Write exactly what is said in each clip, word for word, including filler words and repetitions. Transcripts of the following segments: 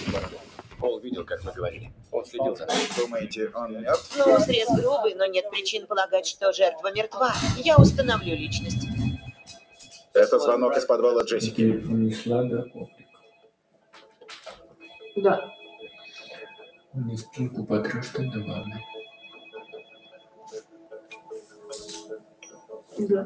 Пол видел, как мы говорили. Он следил за нами. Думаете, он мертв? Ну, срез грубый, но нет причин полагать, что жертва мертва. Я установлю личность. Это звонок из подвала Джессики. Да. На спинку подружка-давана. Да.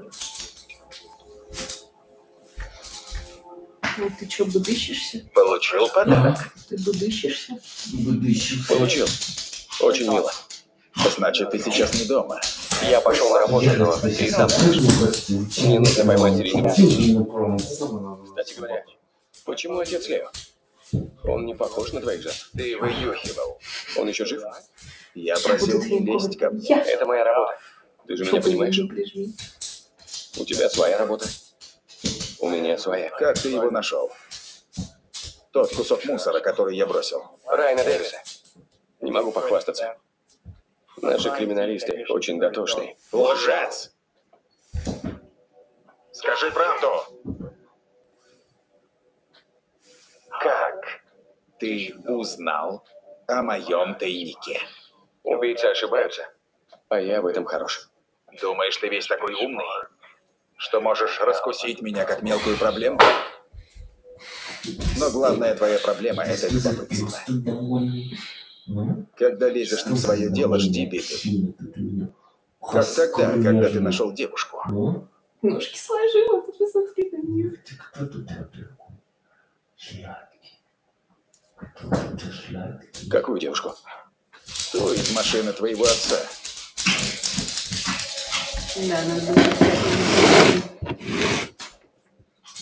Ну ты что, будыщишься? Получил подарок? Ты будыщишься? Будущий. Получил. Очень мило. Значит, ты сейчас не дома. Я пошел на работу, но ты сам знаешь. Мне нужно поймать серийного убийцу. Кстати говоря, почему отец Лео? Он не похож на твоих жертв. Ты вынюхивал. Он еще жив? Я просил не лезть ко мне. Я. Это моя работа. Ты же меня Жопой понимаешь? не прижми. У тебя своя работа. У меня своя. Как ты его нашел? Тот кусок мусора, который я бросил. Райана Дэвиса. Не могу похвастаться. Наши криминалисты очень дотошные. Лжец! Скажи правду! Как ты узнал о моем тайнике? Убийцы ошибаются, а я в этом хорош. Думаешь, ты весь такой умный, что можешь раскусить меня как мелкую проблему? Но главная твоя проблема — это любопытство. Когда лезешь не в свое дело, жди беды. Как тогда, когда ты нашел девушку. Ножки сложила, посмотри на нее. Ты кто тут такой? Сладкий. Кто ты сладкий? Какую девушку? Ту из машины твоего отца. Да, надо было